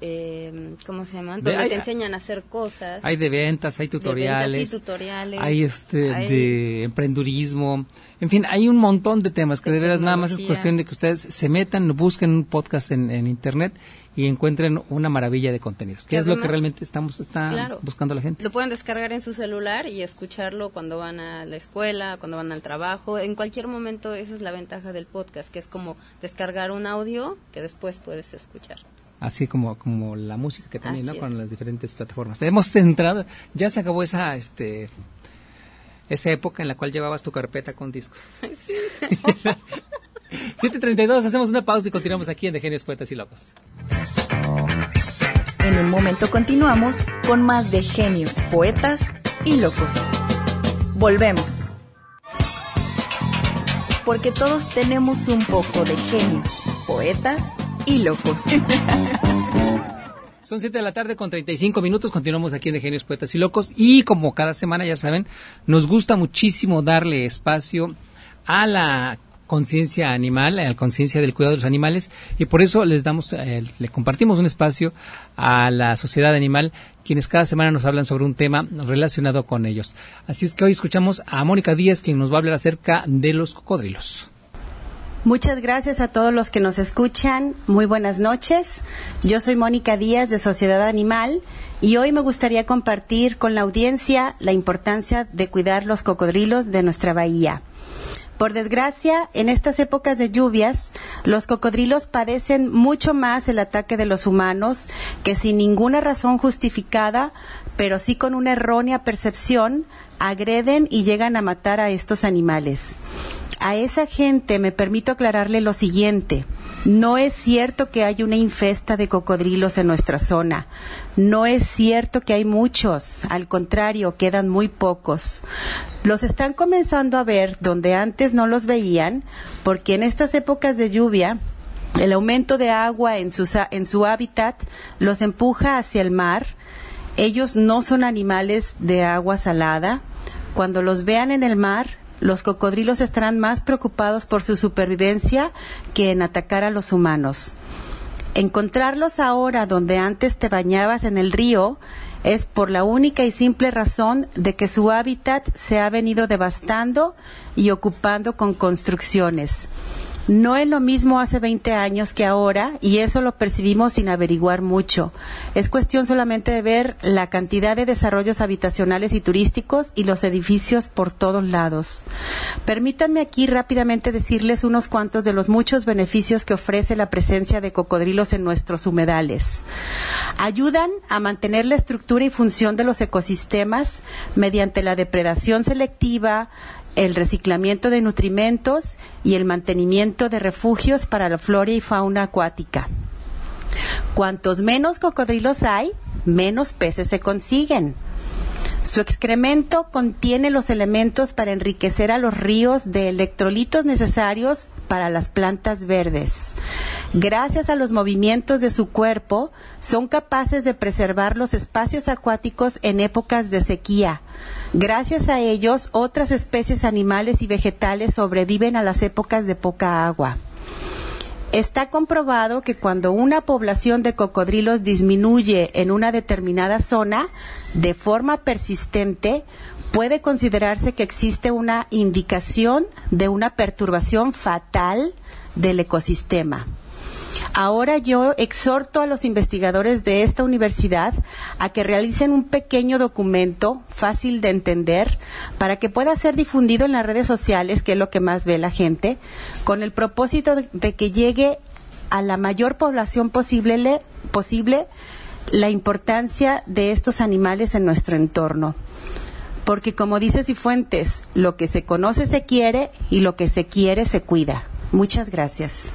Eh, ¿cómo se llaman? Donde hay, te enseñan a hacer cosas. Hay de ventas, hay tutoriales, de ventas y tutoriales hay este hay de emprendurismo, en fin, hay un montón de temas que de, de veras nada más es cuestión de que ustedes se metan, busquen un podcast en, en internet y encuentren una maravilla de contenidos, que, que es además, lo que realmente estamos está claro, buscando la gente. Lo pueden descargar en su celular y escucharlo cuando van a la escuela, cuando van al trabajo, en cualquier momento. Esa es la ventaja del podcast, que es como descargar un audio que después puedes escuchar. Así como como la música que también, Así ¿no? es. Con las diferentes plataformas. Hemos entrado, ya se acabó esa este esa época en la cual llevabas tu carpeta con discos. Sí. siete treinta y dos, hacemos una pausa y continuamos aquí en De Genios, Poetas y Locos. En un momento continuamos con más de Genios, Poetas y Locos. Volvemos. Porque todos tenemos un poco de genios, poetas y locos. Son siete de la tarde con treinta y cinco minutos, continuamos aquí en De Genios, Poetas y Locos, y como cada semana ya saben, nos gusta muchísimo darle espacio a la conciencia animal, a la conciencia del cuidado de los animales, y por eso les damos, eh, le compartimos un espacio a la Sociedad Animal, quienes cada semana nos hablan sobre un tema relacionado con ellos. Así es que hoy escuchamos a Mónica Díaz, quien nos va a hablar acerca de los cocodrilos. Muchas gracias a todos los que nos escuchan. Muy buenas noches. Yo soy Mónica Díaz de Sociedad Animal y hoy me gustaría compartir con la audiencia la importancia de cuidar los cocodrilos de nuestra bahía. Por desgracia, en estas épocas de lluvias, los cocodrilos padecen mucho más el ataque de los humanos, que sin ninguna razón justificada, pero sí con una errónea percepción, agreden y llegan a matar a estos animales. A esa gente me permito aclararle lo siguiente: no es cierto que hay una infesta de cocodrilos en nuestra zona, no es cierto que hay muchos, al contrario, quedan muy pocos. Los están comenzando a ver donde antes no los veían, porque en estas épocas de lluvia, el aumento de agua en su, en su hábitat los empuja hacia el mar. Ellos no son animales de agua salada. Cuando los vean en el mar, los cocodrilos estarán más preocupados por su supervivencia que en atacar a los humanos. Encontrarlos ahora donde antes te bañabas en el río es por la única y simple razón de que su hábitat se ha venido devastando y ocupando con construcciones. No es lo mismo hace veinte años que ahora, y eso lo percibimos sin averiguar mucho. Es cuestión solamente de ver la cantidad de desarrollos habitacionales y turísticos y los edificios por todos lados. Permítanme aquí rápidamente decirles unos cuantos de los muchos beneficios que ofrece la presencia de cocodrilos en nuestros humedales. Ayudan a mantener la estructura y función de los ecosistemas mediante la depredación selectiva, el reciclamiento de nutrimentos y el mantenimiento de refugios para la flora y fauna acuática. Cuantos menos cocodrilos hay, menos peces se consiguen. Su excremento contiene los elementos para enriquecer a los ríos de electrolitos necesarios para las plantas verdes. Gracias a los movimientos de su cuerpo, son capaces de preservar los espacios acuáticos en épocas de sequía. Gracias a ellos, otras especies animales y vegetales sobreviven a las épocas de poca agua. Está comprobado que cuando una población de cocodrilos disminuye en una determinada zona de forma persistente, puede considerarse que existe una indicación de una perturbación fatal del ecosistema. Ahora yo exhorto a los investigadores de esta universidad a que realicen un pequeño documento fácil de entender para que pueda ser difundido en las redes sociales, que es lo que más ve la gente, con el propósito de que llegue a la mayor población posible, le, posible la importancia de estos animales en nuestro entorno. Porque como dice Cifuentes, lo que se conoce se quiere y lo que se quiere se cuida. Muchas gracias.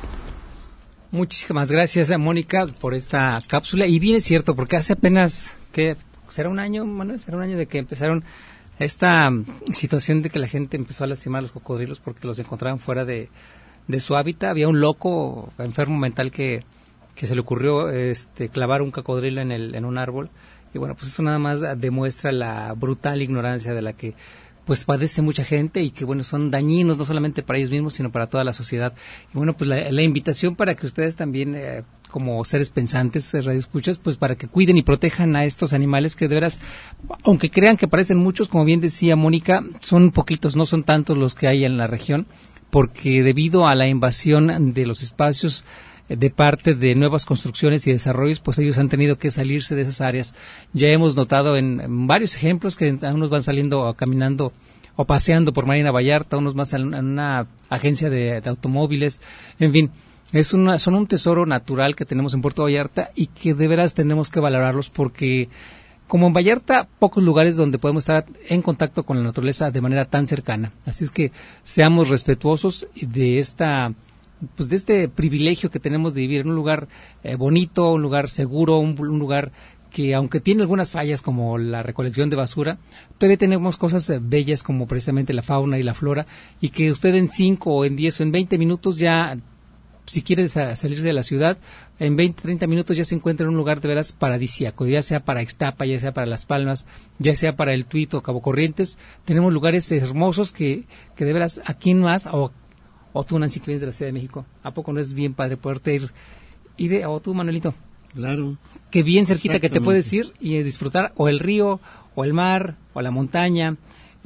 Muchísimas gracias, Mónica, por esta cápsula. Y bien es cierto, porque hace apenas, ¿qué? ¿Será un año, Manuel? ¿Será un año de que empezaron esta situación de que la gente empezó a lastimar a los cocodrilos porque los encontraban fuera de, de su hábitat? Había un loco enfermo mental que, que se le ocurrió este, clavar un cocodrilo en, el, en un árbol. Y bueno, pues eso nada más demuestra la brutal ignorancia de la que pues padece mucha gente y que bueno, son dañinos no solamente para ellos mismos, sino para toda la sociedad. Y bueno, pues la, la invitación para que ustedes también, eh, como seres pensantes, radioescuchas, pues para que cuiden y protejan a estos animales que de veras, aunque crean que parecen muchos, como bien decía Mónica, son poquitos, no son tantos los que hay en la región, porque debido a la invasión de los espacios de parte de nuevas construcciones y desarrollos, pues ellos han tenido que salirse de esas áreas. Ya hemos notado en, en varios ejemplos que unos van saliendo caminando o paseando por Marina Vallarta, unos más en, en una agencia de, de automóviles, en fin, es una, son un tesoro natural que tenemos en Puerto Vallarta y que de veras tenemos que valorarlos porque como en Vallarta, pocos lugares donde podemos estar en contacto con la naturaleza de manera tan cercana. Así es que seamos respetuosos de esta pues de este privilegio que tenemos de vivir en un lugar eh, bonito, un lugar seguro, un, un lugar que aunque tiene algunas fallas como la recolección de basura, todavía tenemos cosas eh, bellas como precisamente la fauna y la flora, y que usted en cinco o en diez o en veinte minutos ya, si quiere sa- salir de la ciudad, en veinte, treinta minutos ya se encuentra en un lugar de veras paradisíaco, ya sea para Ixtapa, ya sea para Las Palmas, ya sea para El Tuito, Cabo Corrientes. Tenemos lugares hermosos que, que de veras, aquí más, o O tú, Nancy, que vienes de la Ciudad de México, ¿a poco no es bien padre poderte ir? ir de, o tú, Manuelito. Claro. Que bien cerquita que te puedes ir y disfrutar o el río, o el mar, o la montaña,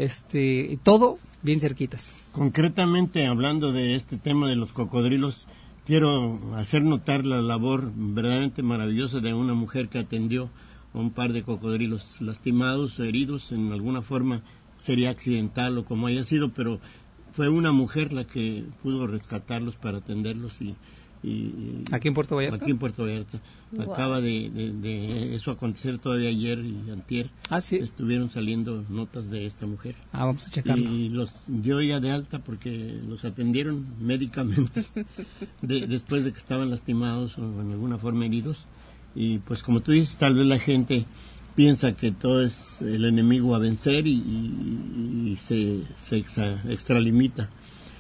este, todo bien cerquitas. Concretamente, hablando de este tema de los cocodrilos, quiero hacer notar la labor verdaderamente maravillosa de una mujer que atendió a un par de cocodrilos lastimados, heridos, en alguna forma sería accidental o como haya sido, pero fue una mujer la que pudo rescatarlos para atenderlos y, y aquí en Puerto Vallarta. Aquí en Puerto Vallarta. Wow. Acaba de, de, de eso acontecer todavía ayer y antier. Ah, sí. Estuvieron saliendo notas de esta mujer. Ah, vamos a checarlo. Y los dio ya de alta porque los atendieron médicamente de, después de que estaban lastimados o en alguna forma heridos. Y pues como tú dices, tal vez la gente piensa que todo es el enemigo a vencer y, y, y se, se extra, extralimita.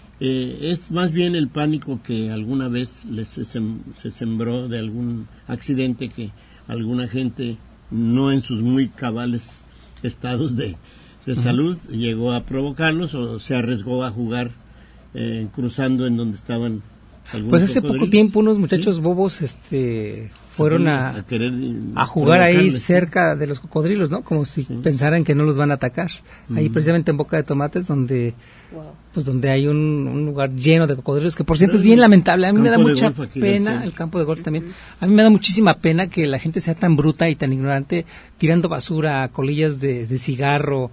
Eh, es más bien el pánico que alguna vez les se, se sembró de algún accidente que alguna gente, no en sus muy cabales estados de, de uh-huh. salud, llegó a provocarlos o se arriesgó a jugar eh, cruzando en donde estaban Pues hace poco tiempo unos muchachos ¿sí? bobos este fueron a, a, querer, a jugar ahí cerca de los cocodrilos, ¿no? Como si sí. pensaran que no los van a atacar. Mm. Ahí precisamente en Boca de Tomates, donde wow. pues donde hay un, un lugar lleno de cocodrilos, que por cierto es bien lamentable. A mí me da mucha pena, el campo de golf también, a mí me da muchísima pena que la gente sea tan bruta y tan ignorante, tirando basura, colillas de, de cigarro,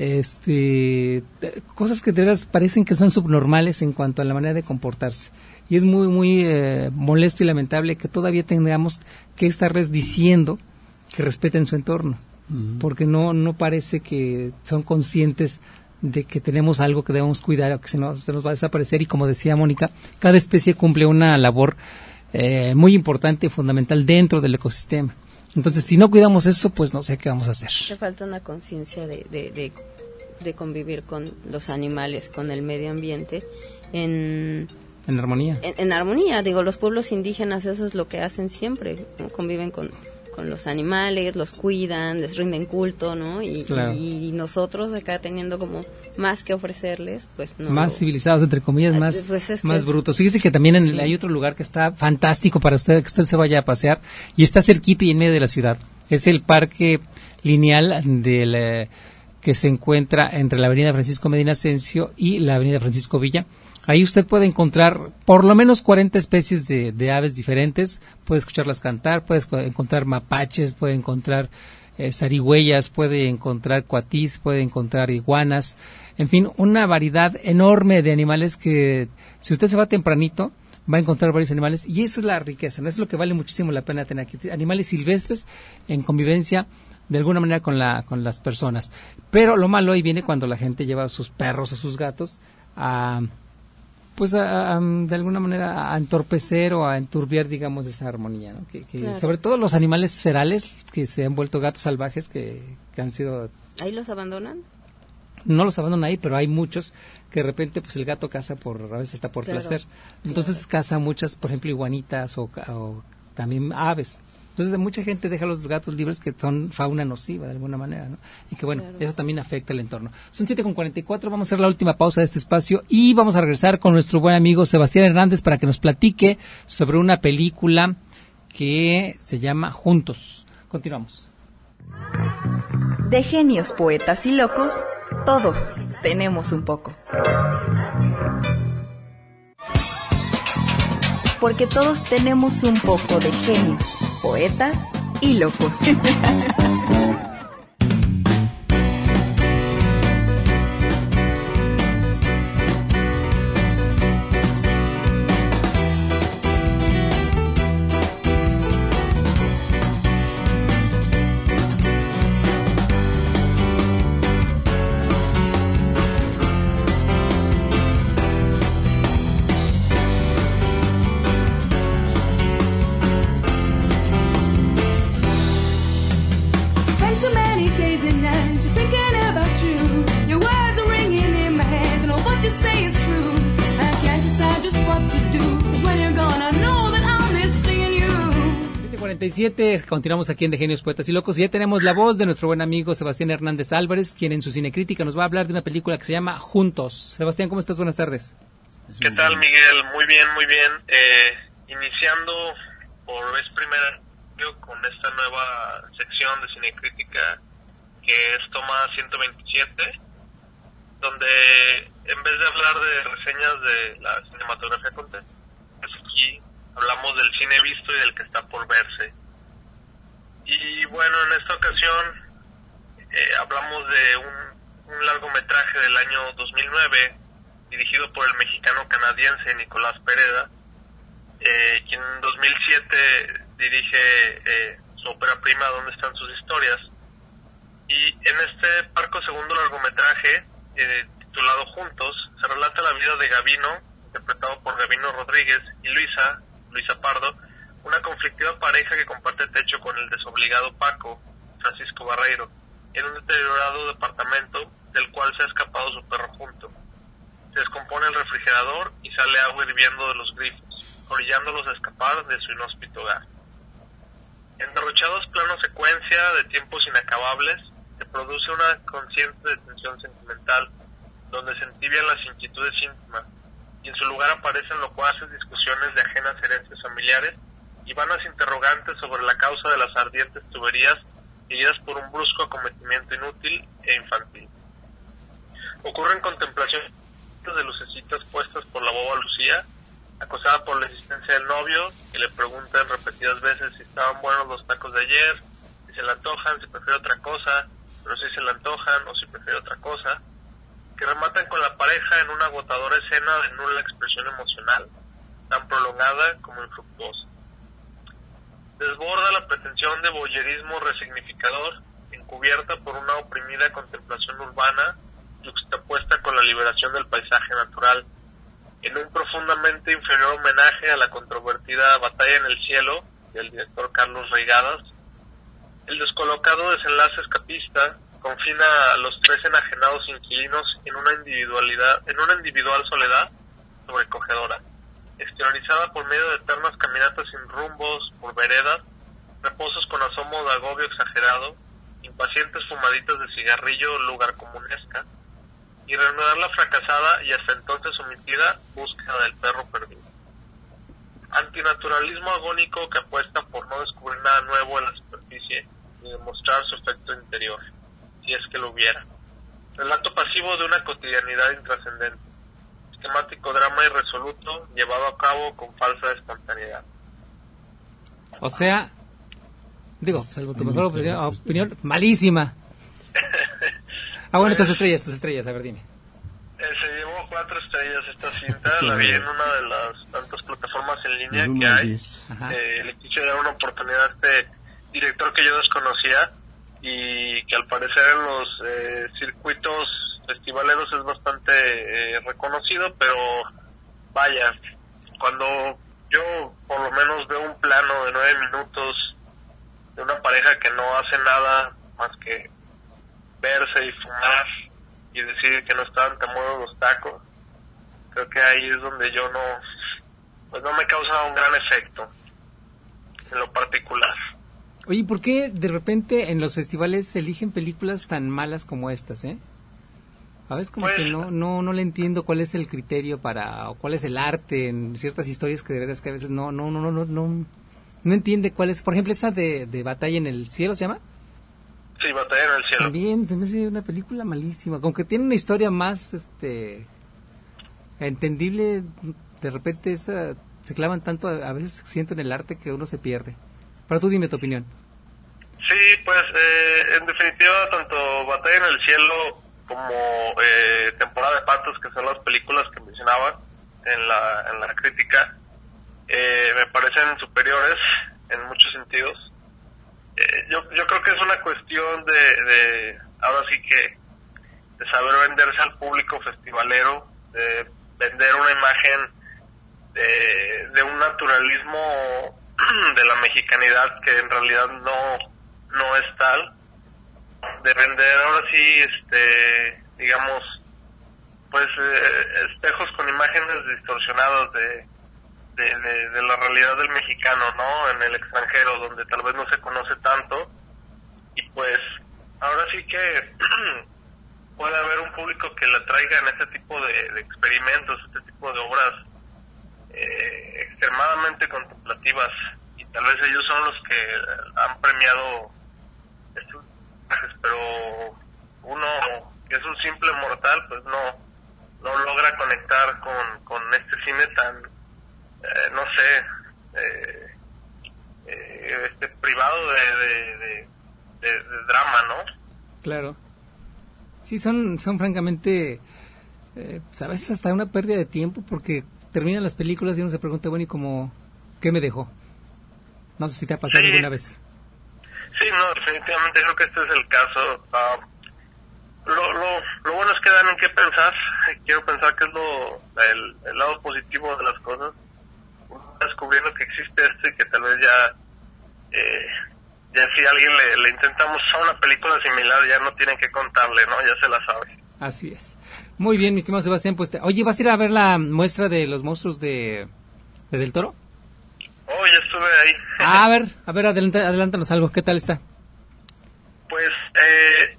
este cosas que de veras parecen que son subnormales en cuanto a la manera de comportarse. Y es muy, muy eh, molesto y lamentable que todavía tengamos que estarles diciendo que respeten su entorno, uh-huh. porque no no parece que son conscientes de que tenemos algo que debemos cuidar o que se nos, se nos va a desaparecer. Y como decía Mónica, cada especie cumple una labor eh, muy importante y fundamental dentro del ecosistema. Entonces, si no cuidamos eso, pues no sé qué vamos a hacer. Hace falta una conciencia de, de, de, de convivir con los animales, con el medio ambiente, en... En armonía. En, en armonía, digo, los pueblos indígenas eso es lo que hacen siempre, ¿no? Conviven con, con los animales, los cuidan, les rinden culto, ¿no? Y, claro. y, y nosotros acá teniendo como más que ofrecerles, pues no. Más lo... civilizados, entre comillas, más, pues es más que... brutos. Fíjese que también en sí. el, hay otro lugar que está fantástico para usted, que usted se vaya a pasear, y está cerquita y en medio de la ciudad. Es el parque lineal del, eh, que se encuentra entre la avenida Francisco Medina Ascencio y la avenida Francisco Villa. Ahí usted puede encontrar por lo menos cuarenta especies de, de aves diferentes, puede escucharlas cantar, puede encontrar mapaches, puede encontrar eh, zarigüeyas, puede encontrar cuatís, puede encontrar iguanas, en fin, una variedad enorme de animales que si usted se va tempranito va a encontrar varios animales y eso es la riqueza, ¿no? Eso es lo que vale muchísimo la pena tener aquí, animales silvestres en convivencia de alguna manera con, la, con las personas. Pero lo malo ahí viene cuando la gente lleva a sus perros o sus gatos a... pues a, a, de alguna manera a entorpecer o a enturbiar, digamos, esa armonía, ¿no? Que, que claro. Sobre todo los animales ferales que se han vuelto gatos salvajes que, que han sido... ¿Ahí los abandonan? No los abandonan ahí, pero hay muchos que de repente pues el gato caza por, a veces está por claro. placer. Entonces claro. caza muchas, por ejemplo, iguanitas o, o también aves. Entonces mucha gente deja a los gatos libres que son fauna nociva de alguna manera, ¿no? Y que bueno, claro. eso también afecta el entorno. Son siete con cuarenta y cuatro, vamos a hacer la última pausa de este espacio y vamos a regresar con nuestro buen amigo Sebastián Hernández para que nos platique sobre una película que se llama Juntos. Continuamos. De genios, poetas y locos, todos tenemos un poco. Porque todos tenemos un poco de genios, poetas y locos. Continuamos aquí en De Genios, Poetas y Locos y ya tenemos la voz de nuestro buen amigo Sebastián Hernández Álvarez, quien en su cinecrítica nos va a hablar de una película que se llama Juntos. Sebastián, ¿cómo estás? Buenas tardes. ¿Qué tal, Miguel? Muy bien, muy bien. Eh, iniciando por vez primera con esta nueva sección de cinecrítica que es Toma ciento veintisiete, donde en vez de hablar de reseñas de la cinematografía contemporánea, aquí hablamos del cine visto y del que está por verse. Y bueno, en esta ocasión eh, hablamos de un, un largometraje del año dos mil nueve, dirigido por el mexicano-canadiense Nicolás Pereda, eh, quien en dos mil siete dirige eh, su ópera prima ¿Dónde están sus historias? Y en este parco segundo largometraje, eh, titulado Juntos, se relata la vida de Gabino, interpretado por Gabino Rodríguez, y Luisa, Luisa Pardo, una conflictiva pareja que comparte techo con el desobligado Paco, Francisco Barreiro, en un deteriorado departamento del cual se ha escapado su perro junto. Se descompone el refrigerador y sale agua hirviendo de los grifos, orillándolos a escapar de su inhóspito hogar. En derrochados planos secuencia de tiempos inacabables, se produce una consciente tensión sentimental, donde se entibian las inquietudes íntimas, y y en su lugar aparecen locuaces discusiones de ajenas herencias familiares y vanas interrogantes sobre la causa de las ardientes tuberías seguidas por un brusco acometimiento inútil e infantil. Ocurren contemplaciones de lucecitas puestas por la boba Lucía, acosada por la existencia del novio, que le pregunta en repetidas veces si estaban buenos los tacos de ayer, si se le antojan, si prefiere otra cosa, pero si se le antojan o si prefiere otra cosa, que rematan con la pareja en una agotadora escena de nula expresión emocional, tan prolongada como infructuosa. Desborda la pretensión de voyerismo resignificador, encubierta por una oprimida contemplación urbana, yuxtapuesta con la liberación del paisaje natural, en un profundamente inferior homenaje a la controvertida Batalla en el Cielo del director Carlos Reigadas. El descolocado desenlace escapista confina a los tres enajenados inquilinos en una individualidad, en una individual soledad sobrecogedora, exteriorizada por medio de eternas caminatas sin rumbos por veredas, reposos con asomo de agobio exagerado, impacientes fumaditas de cigarrillo lugar comunesca, y reanudar la fracasada y hasta entonces omitida búsqueda del perro perdido. Antinaturalismo agónico que apuesta por no descubrir nada nuevo en la superficie ni demostrar su efecto interior, si es que lo hubiera. Relato pasivo de una cotidianidad intrascendente. Esquemático drama irresoluto llevado a cabo con falsa espontaneidad. O sea, digo, salvo tu mejor opinión, opinión malísima. Ah, bueno, tus estrellas, tus estrellas, a ver, dime. Eh, se llevó cuatro estrellas esta cinta, la vi en una de las tantas plataformas en línea que hay. Eh, le quise dar una oportunidad a este director que yo desconocía y que al parecer en los eh, circuitos festivaleros es bastante eh, reconocido, pero vaya, cuando yo por lo menos veo un plano de nueve minutos de una pareja que no hace nada más que verse y fumar y decir que no estaban tan buenos los tacos, creo que ahí es donde yo no, pues no me causa un gran efecto en lo particular. Oye, ¿por qué de repente en los festivales se eligen películas tan malas como estas, eh? A veces como pues, que no, no, no le entiendo cuál es el criterio para, o cuál es el arte en ciertas historias que de verdad es que a veces no, no, no, no, no, no, no entiende cuál es. Por ejemplo, esta de, de Batalla en el Cielo, ¿se llama? Sí, Batalla en el Cielo. También se me hace una película malísima, como que tiene una historia más, este, entendible. De repente esa, se clavan tanto, a veces siento en el arte que uno se pierde. Pero tú dime tu opinión. Sí, pues eh, en definitiva tanto Batalla en el Cielo como eh, Temporada de Patos, que son las películas que mencionaba en la, en la crítica, eh, me parecen superiores en muchos sentidos. Eh, yo, yo creo que es una cuestión de, de, ahora sí que, de saber venderse al público festivalero, de vender una imagen de, de un naturalismo de la mexicanidad que en realidad no, no es tal, de vender ahora sí, este, digamos, pues eh, espejos con imágenes distorsionadas de De, de, de la realidad del mexicano, ¿no? En el extranjero, donde tal vez no se conoce tanto, y pues ahora sí que puede haber un público que le atraiga en este tipo de, de experimentos, este tipo de obras eh, extremadamente contemplativas, y tal vez ellos son los que han premiado estos viajes, pero uno que es un simple mortal, pues no, no logra conectar con, con este cine tan Eh, no sé, eh, eh, este privado de, de, de, de, de drama, ¿no? Claro. Sí, son, son francamente, eh, pues a veces hasta una pérdida de tiempo, porque terminan las películas y uno se pregunta, bueno, ¿y cómo, qué me dejó? No sé si te ha pasado sí. alguna vez. Sí, no, definitivamente creo que este es el caso. Uh, lo, lo, lo bueno es que dan en qué pensar. Quiero pensar que es lo el, el lado positivo de las cosas. Descubriendo que existe esto y que tal vez ya eh, ya si a alguien le, le intentamos a una película similar ya no tienen que contarle, ¿no? Ya se la sabe. Así es. Muy bien, mi estimado Sebastián, pues te... oye, ¿vas a ir a ver la muestra de los monstruos de, de Del Toro? Oh, ya estuve ahí. Ah, a ver, a ver, adelanta, adelántanos algo, ¿qué tal está? Pues eh,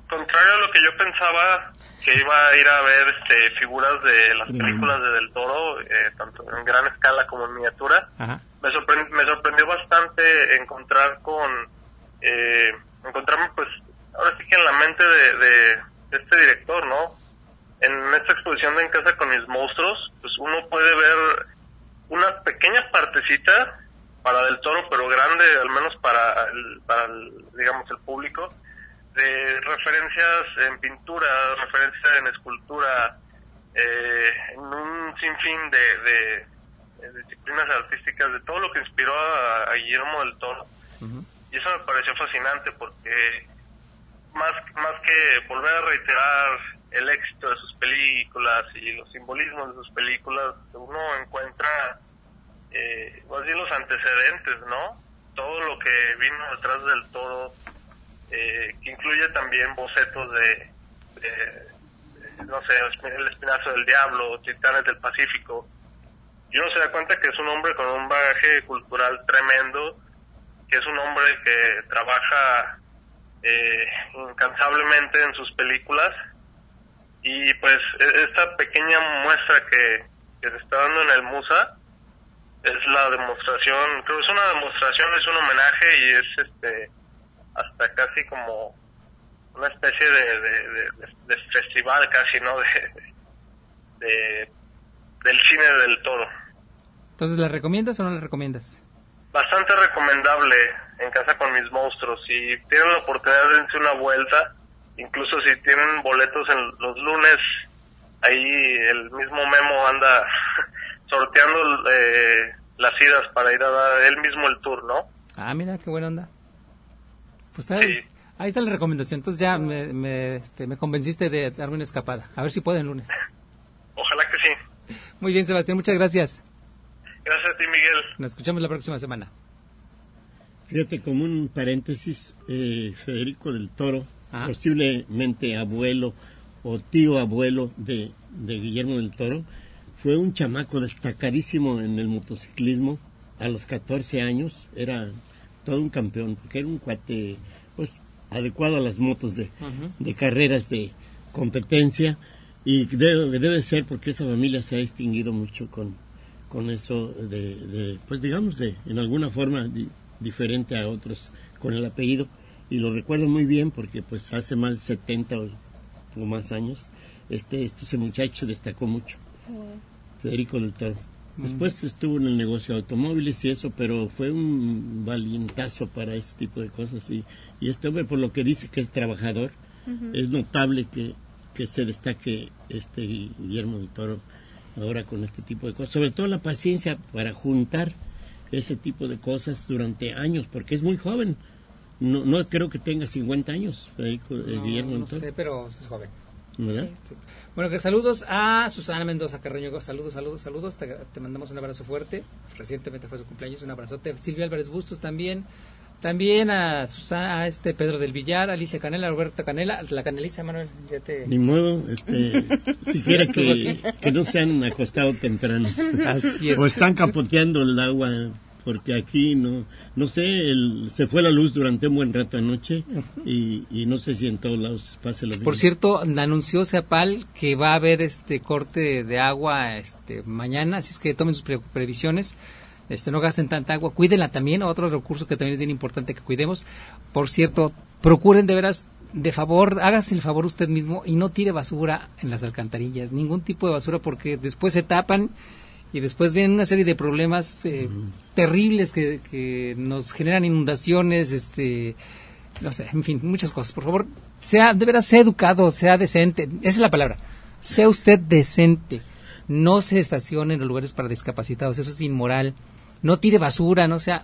contrario a lo que yo pensaba, que iba a ir a ver este, figuras de las películas de Del Toro, eh, tanto en gran escala como en miniatura, Ajá. me, sorprend- me sorprendió bastante encontrar con, eh, encontrarme pues, ahora sí que en la mente de, de, de este director, ¿no? En esta exposición de En Casa con Mis Monstruos, pues uno puede ver unas pequeñas partecitas para Del Toro, pero grande, al menos para el, para el, digamos, el público, de referencias en pintura, referencias en escultura, eh, en un sinfín de, de, de disciplinas artísticas, de todo lo que inspiró a, a Guillermo del Toro. Uh-huh. Y eso me pareció fascinante porque más, más que volver a reiterar el éxito de sus películas y los simbolismos de sus películas, uno encuentra eh, más bien los antecedentes, ¿no? Todo lo que vino detrás del Toro, eh, que incluye también bocetos de, de, de, no sé, El Espinazo del Diablo, Titanes del Pacífico. Y uno se da cuenta que es un hombre con un bagaje cultural tremendo, que es un hombre que trabaja eh, incansablemente en sus películas. Y pues esta pequeña muestra que, que se está dando en el Musa es la demostración, creo que es una demostración, es un homenaje y es este hasta casi como una especie de, de, de, de, de festival casi, ¿no? De, de del cine del Toro. Entonces, ¿la recomiendas o no la recomiendas? Bastante recomendable, En Casa con Mis Monstruos. Si tienen la oportunidad, dense una vuelta. Incluso si tienen boletos en los lunes, ahí el mismo Memo anda sorteando eh, las idas para ir a dar él mismo el tour, ¿no? Ah, mira, qué buena onda. Pues ahí, sí. Ahí está la recomendación. Entonces ya me, me, este, me convenciste de darme una escapada. A ver si puedo el lunes. Ojalá que sí. Muy bien, Sebastián, muchas gracias. Gracias a ti, Miguel. Nos escuchamos la próxima semana. Fíjate, como un paréntesis, eh, Federico del Toro, Ajá. posiblemente abuelo o tío abuelo de, de Guillermo del Toro, fue un chamaco destacadísimo en el motociclismo. A los catorce años era todo un campeón, porque era un cuate pues adecuado a las motos de, uh-huh. de carreras de competencia, y debe, debe ser porque esa familia se ha distinguido mucho con, con eso de, de, pues digamos, de en alguna forma di, diferente a otros con el apellido. Y lo recuerdo muy bien porque pues hace más de setenta o, o más años este este ese muchacho destacó mucho, mm. Federico del Toro. Mm. Después estuvo en el negocio de automóviles y eso, pero fue un valientazo para ese tipo de cosas. Y, y este hombre, por lo que dice que es trabajador, uh-huh. es notable que, que se destaque este Guillermo del Toro ahora con este tipo de cosas. Sobre todo la paciencia para juntar ese tipo de cosas durante años, porque es muy joven. No, no creo que tenga cincuenta años, Federico, eh, no, Guillermo del no Toro. sé, pero es joven. ¿Verdad? Sí, sí. Bueno, que saludos a Susana Mendoza Carreño. Saludos, saludos, saludos. Te, te mandamos un abrazo fuerte. Recientemente fue su cumpleaños, un abrazote. Silvia Álvarez Bustos también. También a Susana, a este Pedro del Villar, Alicia Canela, Roberto Canela, la Caneliza, Manuel. Ya te... Ni modo, este, si quieres que, que no se han acostado temprano. Así es. O están capoteando el agua. Porque aquí no no sé, el, se fue la luz durante un buen rato anoche y, y no sé si en todos lados pase lo mismo. Por cierto, anunció Ceapal que va a haber este corte de agua este mañana, así es que tomen sus pre- previsiones, este no gasten tanta agua, cuídenla también, otro recurso que también es bien importante que cuidemos. Por cierto, procuren de veras, de favor, hágase el favor usted mismo y no tire basura en las alcantarillas, ningún tipo de basura, porque después se tapan y después vienen una serie de problemas eh, uh-huh. terribles que, que nos generan inundaciones, este, no sé, en fin, muchas cosas. Por favor, sea, de veras, sea educado, sea decente, esa es la palabra, sea usted decente, no se estacione en los lugares para discapacitados, eso es inmoral, no tire basura, no sea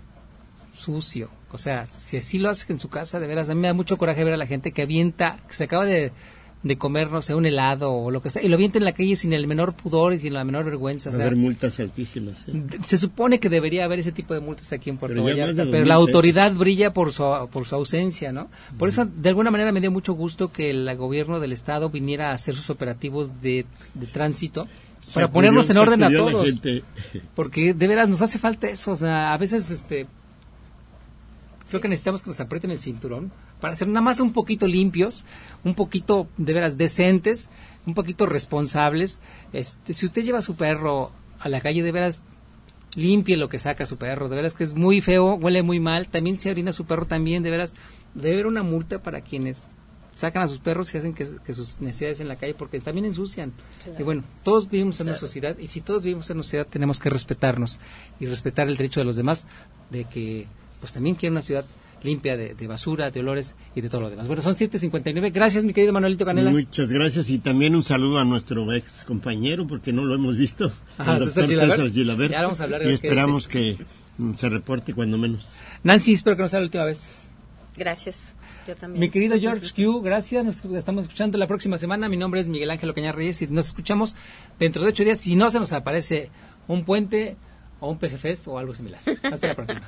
sucio, o sea, si así lo hace en su casa, de veras, a mí me da mucho coraje ver a la gente que avienta, que se acaba de... de comer, no sé, un helado o lo que sea, y lo avienta en la calle sin el menor pudor y sin la menor vergüenza. Va a o sea, haber multas altísimas. ¿eh? Se supone que debería haber ese tipo de multas aquí en Puerto pero Vallarta, pero la autoridad brilla por su por su ausencia, ¿no? Por uh-huh. eso, de alguna manera, me dio mucho gusto que el gobierno del Estado viniera a hacer sus operativos de, de tránsito se para acudió, ponernos en orden a todos. Porque, de veras, nos hace falta eso, o sea, a veces, este... creo que necesitamos que nos aprieten el cinturón para ser nada más un poquito limpios, un poquito de veras decentes, un poquito responsables. Este, si usted lleva a su perro a la calle, de veras limpie lo que saca su perro, de veras que es muy feo, huele muy mal. También si orina su perro, también de veras debe haber una multa para quienes sacan a sus perros y hacen que, que sus necesidades en la calle, porque también ensucian. Claro. Y bueno, todos vivimos en claro. una sociedad, y si todos vivimos en una sociedad, tenemos que respetarnos y respetar el derecho de los demás de que pues también quieren una ciudad limpia de, de basura, de olores y de todo lo demás. Bueno, son siete cincuenta y nueve. Gracias, mi querido Manuelito Canela. Muchas gracias, y también un saludo a nuestro ex compañero, porque no lo hemos visto, Ajá, el doctor César Gilabert, ya vamos a hablar de y esperamos que se reporte cuando menos. Nancy, espero que no sea la última vez. Gracias. Yo también. Mi querido George Q, gracias. Nos estamos escuchando la próxima semana. Mi nombre es Miguel Ángel Ocaña Reyes y nos escuchamos dentro de ocho días, si no se nos aparece un puente o un P G Fest o algo similar. Hasta la próxima.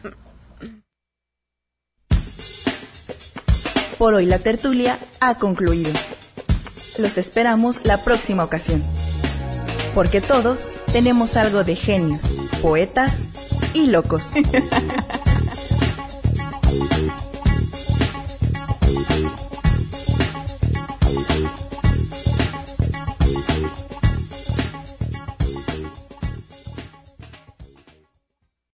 Por hoy la tertulia ha concluido. Los esperamos la próxima ocasión. Porque todos tenemos algo de genios, poetas y locos.